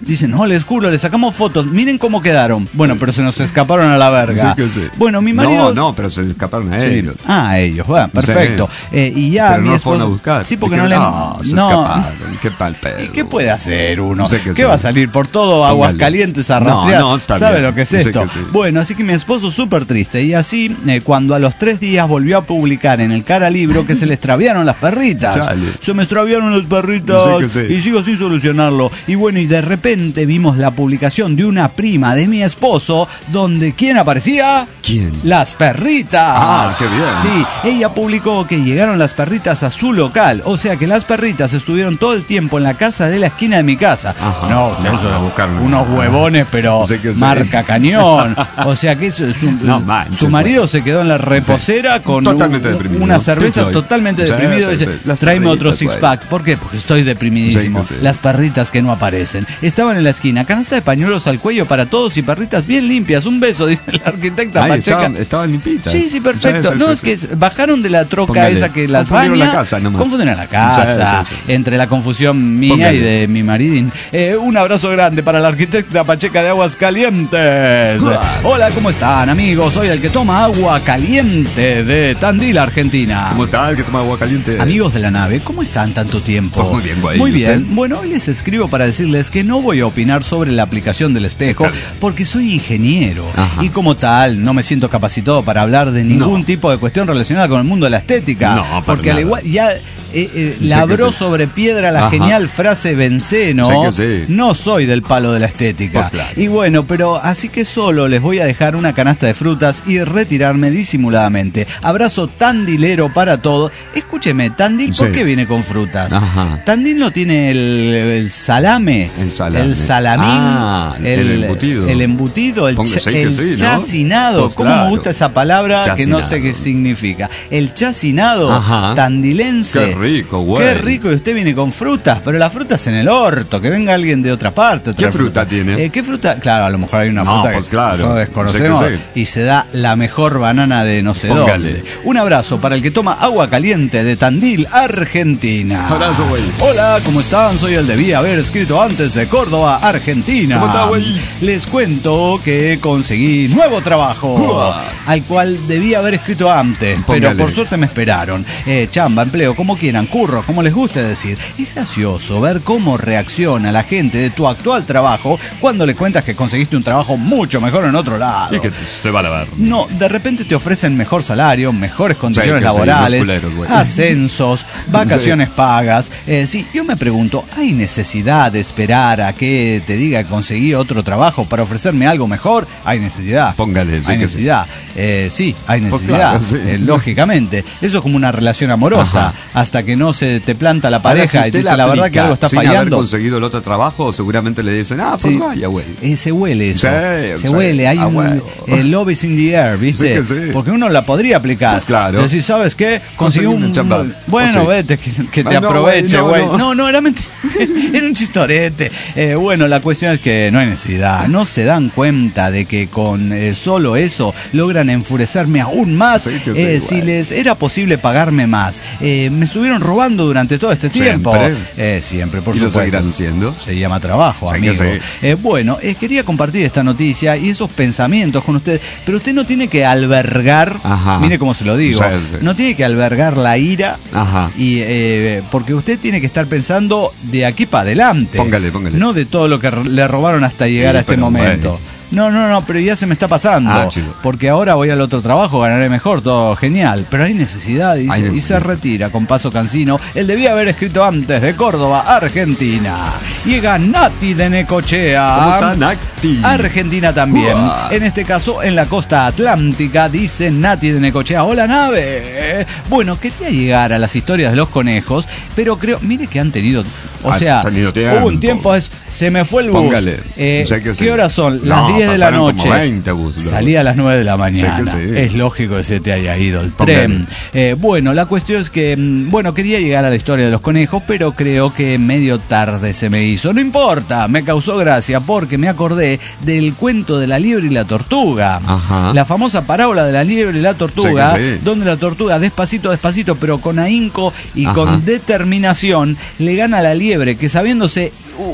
Dicen, no, les juro, le sacamos fotos, miren cómo quedaron. Bueno, pero se nos escaparon a la verga. Sí que sí. Bueno, mi marido... No, no, pero se escaparon a Sí. ellos. Ah, a ellos, bueno, perfecto. Sí. Eh, y ya Pero mi no lo esposo... fueron a buscar. Sí, porque no Dijeron, le... No, se no. escaparon. Qué pal pedo. ¿Y qué puede hacer uno? Sé que ¿Qué sí. va a salir por todo Póngale. Aguascalientes a rastrear? No, no, está ¿Sabe bien. lo que es Sé esto? que sí. Bueno, así que mi esposo súper triste. Y así, eh, cuando a los tres días volvió a publicar en el Cara Libro que se le extraviaron las perritas. Chale. Se me extraviaron las perritas Sé que sí. y sigo sin solucionarlo. Y bueno, y de repente vimos la publicación de una prima de mi esposo donde ¿quién aparecía? ¿Quién? Las perritas. Ah, qué bien. Sí, ella publicó que llegaron las perritas a su local. O sea que las perritas estuvieron todo el tiempo en la casa de la esquina de mi casa. Ajá. No, ustedes No, son a buscarme. unos huevones, pero Sé que sí. marca cañón. O sea que eso es un, No manches, su marido se quedó en la reposera Sí. con Totalmente un- deprimido. una ¿Qué cerveza soy? totalmente Sí, deprimido. sí, Dice, sí. Las tráeme otro perritas, six güey. pack. ¿Por qué? Porque estoy deprimidísimo. Sí, sí. Las perritas que no aparecen. Estaban en la esquina, canasta de pañuelos al cuello para todos y perritas bien limpias. Un beso, dice la arquitecta Ahí Pacheca. estaban, estaban limpitas. Sí, sí, perfecto. Sí, sí, no, sí, es sí. que bajaron de la troca Póngale. esa que las Confundieron baña. la casa nomás. Confundieron la casa. Sí, sí, sí. Entre la confusión mía Póngale. y de mi maridín. Eh, un abrazo grande para la arquitecta Pacheca de Aguascalientes. Hola, ¿cómo están, amigos? Soy el que toma agua caliente de Tandil, Argentina. ¿Cómo está el que toma agua caliente? Amigos de la nave, ¿cómo están tanto tiempo? Pues muy bien, güey. Muy ¿Y bien. usted? Bueno, hoy les escribo para decirles que no voy a opinar sobre la aplicación del espejo Está bien. porque soy ingeniero Ajá. y como tal no me siento capacitado para hablar de ningún No. tipo de cuestión relacionada con el mundo de la estética. No, para porque al nada. igual ya eh, eh, Sé labró que sí. sobre piedra la Ajá. genial frase Venceno. Sé que sí. No soy del palo de la estética. Pues claro. Y bueno, pero así que solo les voy a dejar una canasta de frutas y retirarme disimuladamente. Abrazo tandilero para todo. Escúcheme, Tandil, ¿por Sí. qué viene con frutas? Ajá. Tandil no tiene el, el salame, El salame. el salamín, Ah, el embutido. el embutido, el, Ponga- cha- sí que el sí, ¿no? chacinado. Pues ¿Cómo claro. me gusta esa palabra que no sé Chacinado. qué significa? El chacinado Ajá. tandilense. Qué rico, güey. Qué rico, y usted viene con frutas, pero las frutas en el orto, que venga alguien de otra parte. otra ¿Qué fruta tiene? Eh, ¿Qué fruta? Claro, a lo mejor hay una No, fruta pues que claro. nosotros desconocemos Sé que sí. y se da la mejor banana de no sé Póngale. dónde. Un abrazo para el que toma agua caliente de Tandil, Argentina. Abrazo, güey. Hola, ¿cómo están? Soy el debí haber escrito antes de Córdoba, Argentina. ¿Cómo está, güey? Les cuento que conseguí nuevo trabajo, Uah. al cual debí haber escrito antes, pero Póngale. por suerte me esperaron. Eh, chamba, empleo, como quieran, curro, como les guste decir. Es gracioso ver cómo reacciona la gente de tu actual trabajo cuando le cuentas que conseguiste un trabajo mucho mejor en otro lado. Y que se va a lavar. No, de repente te ofrecen mejor salario, mejores condiciones Sí, que sí, laborales, los culeros, güey. ascensos, vacaciones pagas. Eh, sí, yo me pregunto, ¿hay necesidad de esperar a que te diga que conseguí otro trabajo para ofrecerme algo mejor? Hay necesidad. Póngale, sí hay que necesidad. Eh, sí, hay Pues necesidad. claro, sí. Eh, lógicamente. Eso es como una relación amorosa. Ajá. Hasta que no se te planta la Ahora, pareja si y usted dice la verdad que aplica algo está sin haber fallando. conseguido el otro trabajo, seguramente le dicen, ah, pues Sí. vaya, güey. Eh, se huele eso. Sí, se sí, huele. Hay a un. huevo. El love is in the air, ¿viste? Sí que sí. Porque uno la podría aplicar. Pues claro. Decir, ¿sabes qué? Conseguí Conseguí un. una chamba. Bueno, O sí. vete, que, que te Ah, no, aproveche, güey, güey. no, No, no. no, era, ment- era un chistorete. Eh, bueno, la cuestión es que no hay necesidad. No se dan cuenta de que con eh, solo eso logran enfurecerme aún más. Sí que sí, eh, güey. si les era posible pagarme más. Eh, me estuvieron robando durante todo este tiempo. Siempre. Eh, siempre, por Y lo supuesto. seguirán siendo. Se llama trabajo, Sí que amigo. sí. Eh, bueno, eh, quería compartir esta noticia y esos pensamientos con usted, pero usted no tiene que albergar, Ajá. mire cómo se lo digo, Sí, sí. no tiene que albergar la ira, Ajá. y eh, porque usted tiene que estar pensando de aquí para adelante. Póngale, póngale. No de todo lo que r- le robaron hasta llegar Sí, a este pero, momento. güey. No, no, no, pero ya se me está pasando. Ah, chido. Porque ahora voy al otro trabajo, ganaré mejor, todo genial. Pero hay necesidad y, Hay se- y se necesidad. retira con paso cansino. Él debía haber escrito antes de Córdoba, Argentina. Llega Nati de Necochea. ¿Cómo está, Nati? Argentina también. Uah. En este caso, en la costa atlántica, dice Nati de Necochea. Hola, nave. Bueno, quería llegar a las historias de los conejos, pero creo, mire que han tenido, o Han sea, tenido hubo un tiempo. tiempo, es, se me fue el bus. Póngale. Eh, Sé que ¿Qué sí. horas son? No, Las diez de la pasaron como noche. veinte buses, luego. Salí a las nueve de la mañana. Sé que sí. Es lógico que se te haya ido el Póngale. tren. Eh, bueno, la cuestión es que, mm, bueno, quería llegar a la historia de los conejos, pero creo que medio tarde se me hizo. No importa, me causó gracia porque me acordé del cuento de la liebre y la tortuga. Ajá. La famosa parábola de la liebre y la tortuga, Sé que sí. donde la tortuga despacito, despacito, pero con ahínco y Ajá. con determinación, le gana a la liebre, que sabiéndose uh,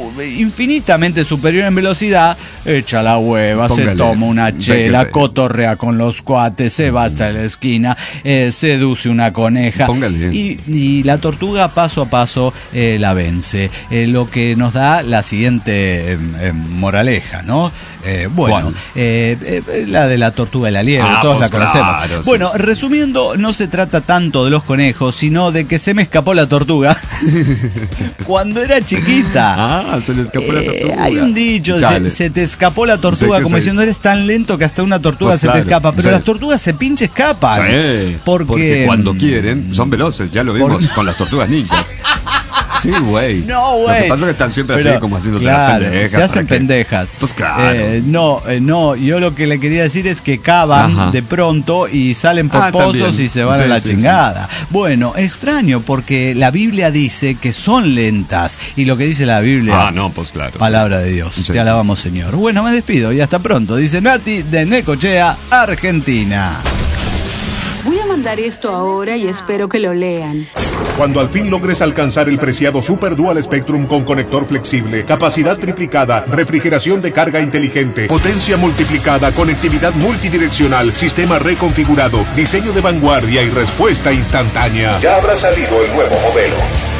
infinitamente superior en velocidad, echa la hueva, Póngale. se toma una chela, Sí, sí. cotorrea con los cuates, se va hasta la esquina, eh, seduce una coneja. Póngale. Y, y la tortuga paso a paso eh, la vence. Eh, lo que nos da la siguiente eh, eh, moraleja, ¿no? Eh, bueno, eh, eh, la de la tortuga y la liebre, Ah, todos pues la conocemos. claro, sí, bueno, sí. resumiendo, no se trata tanto de los conejos, sino de que se me escapó la tortuga cuando era chiquita. Ah, se le escapó la Eh, tortuga. hay un dicho, se, Chale. se te escapó la tortuga, Sí, que como sí. diciendo eres tan lento que hasta una tortuga Pues se claro, te escapa, pero sí. las tortugas se pinche escapan. Sí, porque, porque cuando quieren son veloces, ya lo vimos con las tortugas ninjas. Sí, güey. No, Lo güey. que pasa es que están siempre Pero, así como haciéndose claro, las pendejas. se hacen ¿para qué? pendejas. Pues claro. Eh, no, eh, no, yo lo que le quería decir es que cavan Ajá. de pronto y salen por Ah, pozos también. y se van Sí, a la sí, chingada. Bueno, extraño porque la Biblia dice que son lentas y lo que dice la Biblia, Ah, no, pues claro. palabra de Dios. Sí. Te alabamos, Señor. Bueno, me despido y hasta pronto, dice Nati de Necochea, Argentina. Voy a mandar esto ahora y espero que lo lean. Cuando al fin logres alcanzar el preciado Super Dual Spectrum con conector flexible, capacidad triplicada, refrigeración de carga inteligente, potencia multiplicada, conectividad multidireccional, sistema reconfigurado, diseño de vanguardia y respuesta instantánea. Ya habrá salido el nuevo modelo.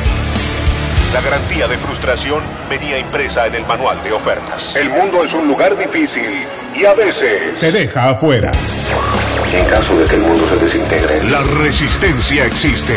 La garantía de frustración venía impresa en el manual de ofertas. El mundo es un lugar difícil y a veces te deja afuera. En caso de que el mundo se desintegre, la resistencia existe.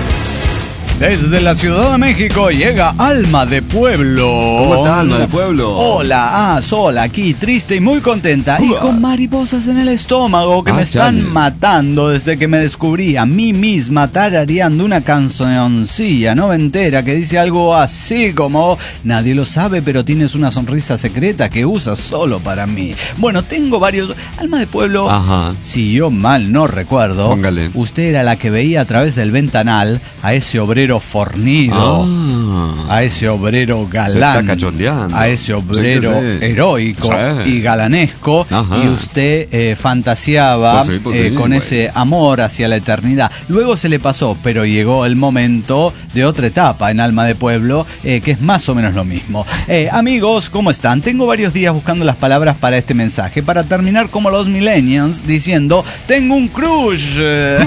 Desde la Ciudad de México llega Alma de Pueblo. ¿Cómo está, Alma de Pueblo? Hola, ah, sola, aquí, triste y muy contenta. Y con mariposas en el estómago que Ah, me están chale. matando desde que me descubrí a mí misma tarareando una cancioncilla noventera que dice algo así como: nadie lo sabe, pero tienes una sonrisa secreta que usas solo para mí. Bueno, tengo varios. Alma de Pueblo, Ajá. si yo mal no recuerdo, Póngale. usted era la que veía a través del ventanal a ese obrero fornido, Ah. a ese obrero galán, Se está cachondeando. a ese obrero Sí que sí. heroico Sí. y galanesco, Ajá. y usted eh, fantaseaba Pues sí, pues eh, sí, con güey. ese amor hacia la eternidad. Luego se le pasó, pero llegó el momento de otra etapa en Alma de Pueblo, eh, que es más o menos lo mismo. Eh, amigos, ¿cómo están? Tengo varios días buscando las palabras para este mensaje, para terminar como los millennials diciendo: tengo un crush.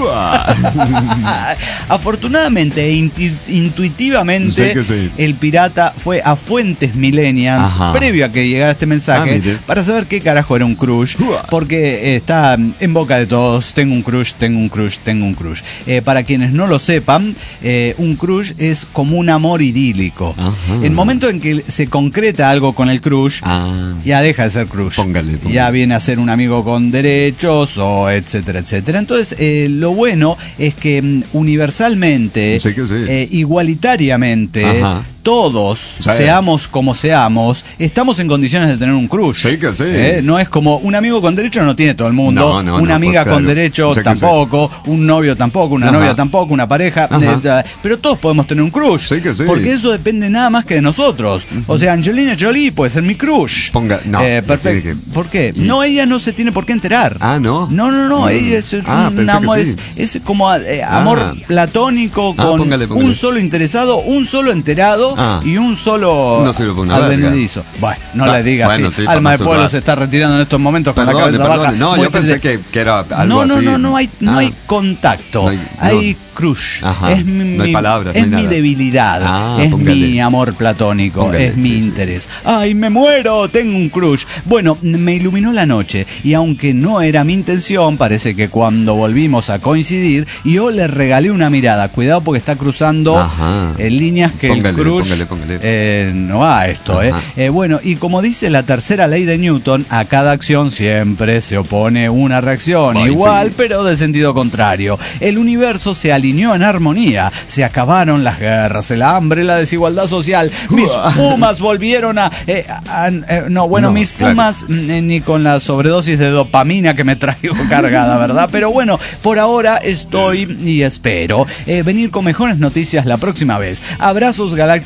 Afortunadamente e inti- intuitivamente, Sí que sí. el pirata fue a fuentes millennials Ajá. previo a que llegara este mensaje, Ah, mire. para saber qué carajo era un crush, porque eh, está en boca de todos: tengo un crush, tengo un crush, tengo un crush. Eh, para quienes no lo sepan, eh, un crush es como un amor idílico. Ajá. El momento en que se concreta algo con el crush, Ah. ya deja de ser crush. Póngale, póngale. Ya viene a ser un amigo con derechos, o etcétera, etcétera. Entonces, eh, lo bueno es que mm, universalmente, Sí que sí. eh, igualitariamente, Ajá. todos, Sí. seamos como seamos, estamos en condiciones de tener un crush. Sí que sí. Eh, No es como un amigo con derecho no tiene todo el mundo, No, no, una no, amiga pues con claro. derecho Sí que tampoco, un novio tampoco, una Ajá. novia tampoco, una pareja, Ajá. eh, pero todos podemos tener un crush. Sí que sí. Porque eso depende nada más que de nosotros. O sea, Angelina Jolie puede ser mi crush. Ponga- no, Eh, perfecto. tiene que- ¿Por qué? y- No, ella no se tiene por qué enterar. Ah, ¿no? No, no, no, Mm. ella es, es Ah, un pensé que amor, sí. es, es como eh, amor Ah. platónico Ah, con póngale, póngale. un solo interesado, un solo enterado Ah. y un solo No sirve para una verga. advenedizo. Bueno, no Va- le digas bueno, así. sí, Alma para de Pueblo masturbar. se está retirando en estos momentos con Perdone, la cabeza perdone. baja. No, muy yo pensé triste. que, que era algo no, no, así. no, no hay, no Ah. hay contacto, No hay- hay, no. crush. Ajá, Es mi, no hay mi- palabras, no es hay mi nada. debilidad, Ah, es póngale. mi amor platónico, Póngale, es mi sí, sí, interés. Ay, me muero, tengo un crush. Bueno, me iluminó la noche y aunque no era mi intención, parece que cuando volvimos a coincidir, yo le regalé una mirada. Cuidado porque está cruzando Ajá. en líneas que Póngale, el crush póngale, póngale. eh, no va a esto. Eh. Ajá. Eh, bueno, y como dice la tercera ley de Newton, a cada acción siempre se opone una reacción Ay, igual, sí. pero de sentido contrario. El universo se alineó en armonía, se acabaron las guerras, el hambre, la desigualdad social. Mis pumas volvieron a... eh, a- eh, no, bueno, No, mis claro. pumas mm, eh, ni con la sobredosis de dopamina que me traigo cargada, ¿verdad? Pero bueno, por ahora estoy y espero eh, venir con mejores noticias la próxima vez. Abrazos galácticos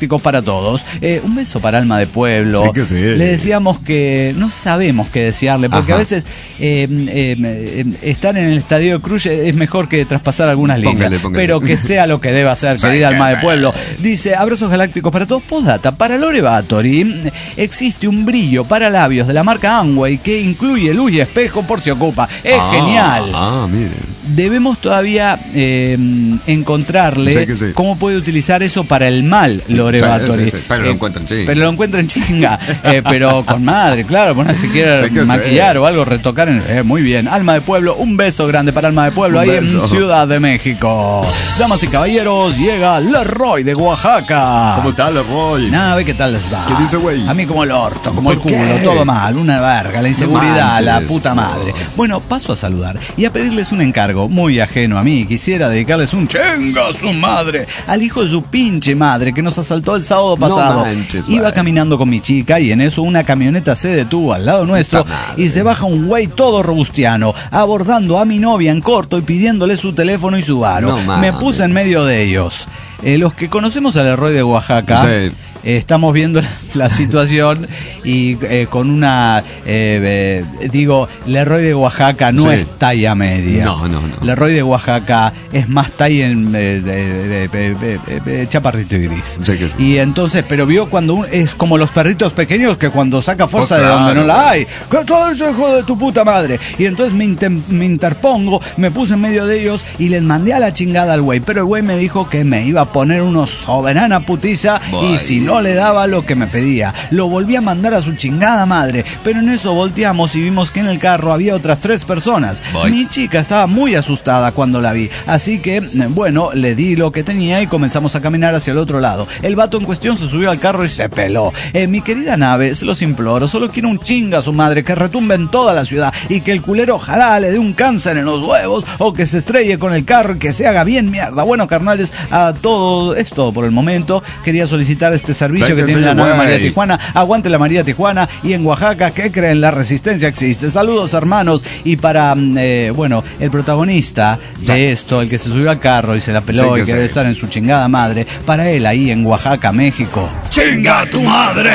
Galácticos para Todos. Eh, un beso para Alma de Pueblo. Sí que sí. Le decíamos que no sabemos qué desearle, porque Ajá. a veces eh, eh, eh, estar en el estadio de Cruz es mejor que traspasar algunas líneas. Póngale, póngale. Pero que sea lo que deba ser, Sí, querida que Alma de sí. Pueblo. Dice, abrazos galácticos para todos. Postdata, para Lore Batory existe un brillo para labios de la marca Amway que incluye luz y espejo por si ocupa. Es Ah, genial. Ah, miren. Debemos todavía eh, encontrarle Sí que sí. cómo puede utilizar eso para el mal, Lore Sí, Batory. sí, sí. Pero lo encuentran chinga. Pero lo encuentran chinga. eh, pero con madre, claro, por no se quiere Sí que sí. maquillar o algo, retocar. En, eh, muy bien. Alma de Pueblo, un beso grande para Alma de Pueblo, Un ahí beso. en Ciudad de México. Damas y caballeros, llega Leroy de Oaxaca. ¿Cómo está, Leroy? Nave, ¿qué tal les va? ¿Qué dice, güey? A mí como el orto, como el ¿Por culo, qué? todo mal, una verga, la inseguridad, No la manches. puta madre. Bueno, paso a saludar y a pedirles un encargo muy ajeno a mí. Quisiera dedicarles un chenga a su madre, al hijo de su pinche madre que nos asaltó el sábado No pasado. manches, Iba güey. caminando con mi chica y en eso una camioneta se detuvo al lado nuestro Puta madre. y se baja un güey todo robustiano, abordando a mi novia en corto y pidiéndole su teléfono y su varo. No Me mames. puse en medio de ellos. Eh, los que conocemos al Leroy de Oaxaca, Sí. eh, estamos viendo la, la situación y eh, con una, eh, eh, digo, Leroy de Oaxaca no Sí. es talla media. No, no, no. Leroy de Oaxaca es más talla en eh, de- de- de- de- de- de chaparrito y gris. Sí que sí. Y entonces, pero vio cuando un- es como los perritos pequeños que cuando saca fuerza Pues de donde claro, no la güey. hay. ¡Que todo eso, hijo de tu puta madre! Y entonces me, intem- me interpongo, me puse en medio de ellos y les mandé a la chingada al güey. Pero el güey me dijo que me iba a poner unos soberana putiza y Boy. si no le daba lo que me pedía, lo volví a mandar a su chingada madre. Pero en eso volteamos y vimos que en el carro había otras tres personas. Boy. Mi chica estaba muy asustada cuando la vi, así que, eh, bueno, le di lo que tenía y comenzamos a caminar hacia el otro lado. El vato en cuestión se subió al carro y se peló. Eh, mi querida nave, se los imploro, solo quiero un chinga a su madre que retumbe en toda la ciudad y que el culero ojalá le dé un cáncer en los huevos o que se estrelle con el carro y que se haga bien mierda. Bueno, carnales, a todo, es todo por el momento. Quería solicitar este servicio Sí que que tiene sí, la nave güey. María Tijuana. Aguante la María Tijuana. Y en Oaxaca, ¿qué creen? La resistencia existe. Saludos, hermanos. Y para, mm, eh, bueno, el protagonista de esto, el que se subió al carro y se la peló Sí y que que sí. debe estar en su chingada madre, para él ahí en Oaxaca, México. ¡Chinga tu madre!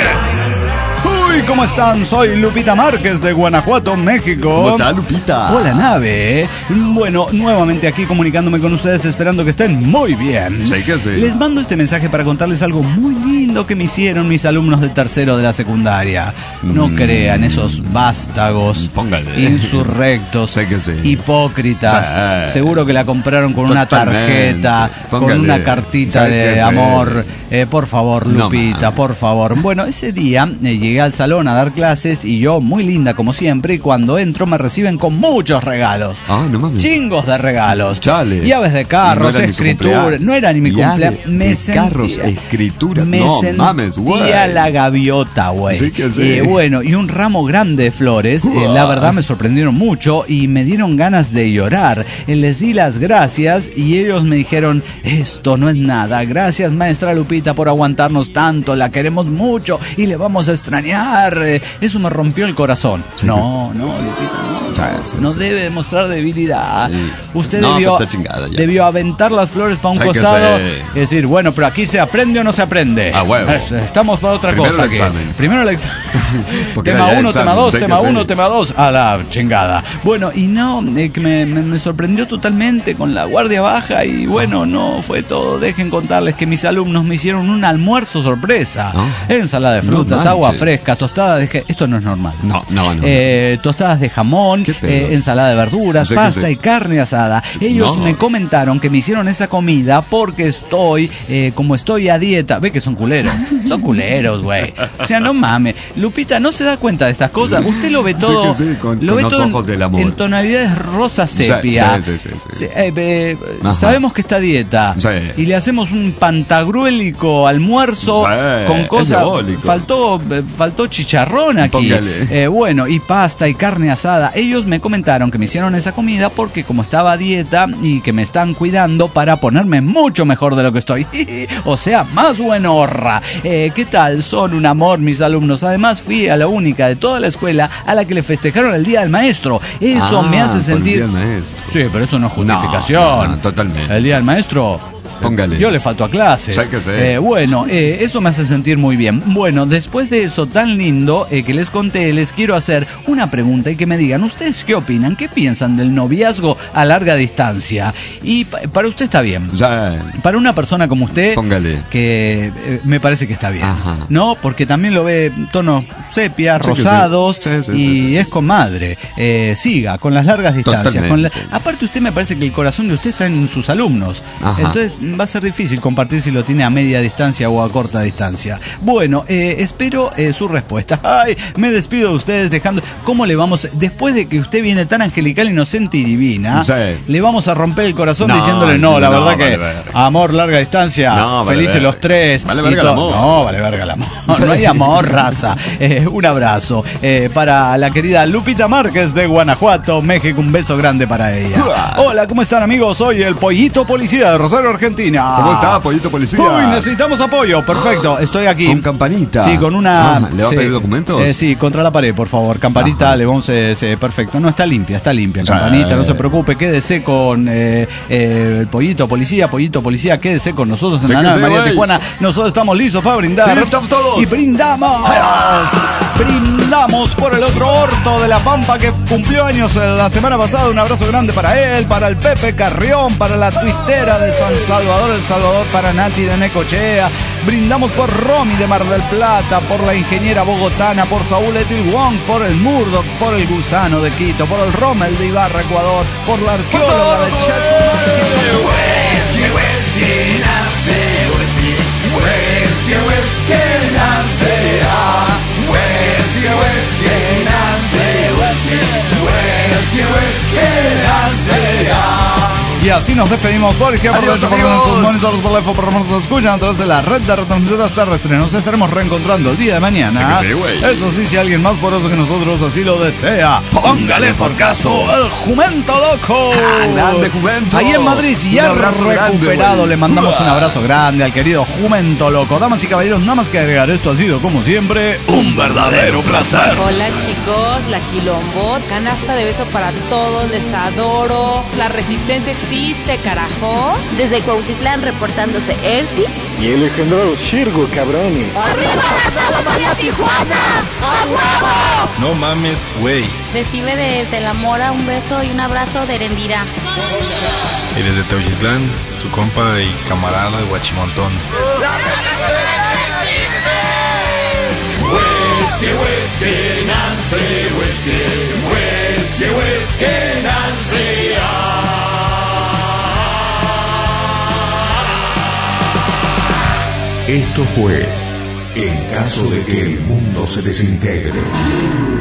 Uy, ¿cómo están? Soy Lupita Márquez de Guanajuato, México. ¿Cómo está, Lupita? Hola, nave. Bueno, nuevamente aquí comunicándome con ustedes, esperando que estén muy bien. Sí que sí. Les mando este mensaje para contarles algo muy lindo que me hicieron mis alumnos de tercero de la secundaria. No Mm. crean esos vástagos, Póngale. insurrectos, Sí que sí. hipócritas. Sí. Seguro que la compraron con una Totalmente. tarjeta, con Póngale. una cartita Sí que de sí. amor. Eh, por favor, No, Lupita, man. por favor. Bueno, ese día eh, llegué al salón a dar clases y yo, muy linda como siempre, y cuando entro me reciben con muchos regalos. Ah, no mames. Chingos de regalos. Chale. Llaves de carros, Y no era ni su escritura. cumpleaños. No era ni mi Llave cumpleaños. Me de sentía, carros, escritura. Me No sentía mames, güey. la gaviota, güey. Sí que sí. Eh, bueno, y un ramo grande de flores. eh, la Uah. verdad me sorprendieron mucho y me dieron ganas de llorar. Eh, les di las gracias y ellos me dijeron, esto no es nada. Gracias, maestra Lupita, por aguantarnos tanto. La queremos mucho y le vamos a extrañar. Eh, eso me rompió el corazón. Sí, no, no, Lupita, no. Sí, sí, no sí, debe demostrar debilidad. Sí. Usted No, debió, pues está chingada ya. debió aventar las flores para un Sí que costado sí. y decir, bueno, pero aquí se aprende o no se aprende. A huevo. Es- Estamos para otra Primero cosa. el aquí. examen. Primero el examen. Porque tema era ya uno, examen, tema dos, sí que tema sí. uno, tema dos. A la chingada. Bueno, y no, eh, que me, me- me sorprendió totalmente con la guardia baja y bueno, no fue todo. Dejen contarles que mis alumnos me hicieron un almuerzo sorpresa. Ah. Ensalada de No frutas, manches. agua fresca, tostadas de... Esto no es normal. No, no, no. Eh, tostadas de jamón, ¿Qué pedo? eh, ensalada de verduras, Sí que pasta sí. y carne asada. Ellos No. me comentaron que me hicieron esa comida porque estoy, eh, como estoy a dieta. Ve que son culeros. Son culeros, güey. O sea, no mames. Lupita no se da cuenta de estas cosas. Usted lo ve Sí todo. que sí, con- lo con ve los todo en- ojos del amor. en tonalidades rosa Sí, sepia. sí, sí, sí, sí. Sí, eh, eh, Ajá. sabemos que está a dieta. Sí. Y le hacemos un pantagruélico almuerzo Sí, con es cosas. diabólico. Faltó, eh, faltó chicharrón aquí. Póngale. Eh, bueno, y pasta y carne asada. Ellos me comentaron que me hicieron esa comida porque como estaba a dieta y que me están cuidando para ponerme mucho mejor de lo que estoy. O sea, más buenorra. Eh, ¿Qué tal? Son un amor mis alumnos. Además fui a la única de toda la escuela a la que le festejaron el Día del Maestro. Eso Ah, me hace por el sentir... Día del Maestro. Sí, pero eso no es justificación. No, no, totalmente. El Día del Maestro... Póngale. Yo le falto a clases. Ya que sé. Eh, bueno, eh, eso me hace sentir muy bien. Bueno, después de eso tan lindo eh, que les conté, les quiero hacer una pregunta y que me digan, ¿ustedes qué opinan? ¿Qué piensan del noviazgo a larga distancia? Y pa- para usted está bien. Ya. Para una persona como usted, Póngale. que eh, me parece que está bien. Ajá. ¿No? Porque también lo ve tonos sepia, Sí que sí. rosados, Sí, sí, y sí, sí. es comadre. Eh, siga, con las largas distancias. Con la- Totalmente. Aparte, usted me parece que el corazón de usted está en sus alumnos. Ajá. Entonces va a ser difícil compartir si lo tiene a media distancia o a corta distancia. Bueno, eh, espero eh, su respuesta. Ay, me despido de ustedes dejando... ¿Cómo le vamos? Después de que usted viene tan angelical, inocente y divina, Sí. le vamos a romper el corazón No, diciéndole, no, la no, verdad vale que verga. amor, larga distancia, No, vale felices verga. los tres. Vale y verga el to- amor. No, vale verga el amor. No hay amor, raza. Eh, un abrazo eh, para la querida Lupita Márquez de Guanajuato, México. Un beso grande para ella. Hola, ¿cómo están, amigos? Soy el Pollito Policía de Rosario, Argentina. ¿Cómo está, Pollito Policía? Uy, necesitamos apoyo. Perfecto, estoy aquí. Con campanita. Sí, con una... Ah, ¿le va a sí. pedir documentos? Eh, sí, contra la pared, por favor. Campanita, Ajá. le vamos a... sí, perfecto. No, está limpia, está limpia. Campanita, Sí. no se preocupe. Quédese con eh, eh, el Pollito Policía, Pollito Policía. Quédese con nosotros en Sí la que nave sí, María güey. Tijuana. Nosotros estamos listos para brindar. Sí, estamos todos. Y brindamos. Brindamos por el otro orto de la Pampa que cumplió años eh, la semana pasada. Un abrazo grande para él, para el Pepe Carrión, para la tuistera de San Salvador, El Salvador, para Nati de Necochea. Brindamos por Romy de Mar del Plata, por la ingeniera bogotana, por Saúl Etil Wong, por el Murdoch, por el Gusano de Quito, por el Rommel de Ibarra, Ecuador, por la arqueóloga de Chetumal. Y así nos despedimos, Jorge. Adiós, Por amigos. nuestros monitores, por la info, por nos escuchan a través de la red de retransmisoras terrestres. Nos estaremos reencontrando el día de mañana. Sí que sí, güey. Eso sí, si alguien más poroso que nosotros así lo desea, póngale por caso el Jumento Loco. Ah, grande Jumento. Ahí en Madrid, Un ya abrazo grande, recuperado, güey. le mandamos Uah. un abrazo grande al querido Jumento Loco. Damas y caballeros, nada más que agregar, esto ha sido, como siempre, un verdadero placer. Hola chicos, la Quilombo, canasta de beso para todos, les adoro. La resistencia existe, carajo. Desde Cuautitlán reportándose Ersi. Y el legendario Shirgo Cabroni. ¡Arriba la María Tijuana! ¡A huevo! No mames, güey. Recibe desde la Mora un beso y un abrazo de Erendira. Y desde Teuchitlán, su compa y camarada de Guachimontón. Whisky, whisky, Nancy, whisky, whisky, whisky, Nancy. Esto fue En caso de que el mundo se desintegre.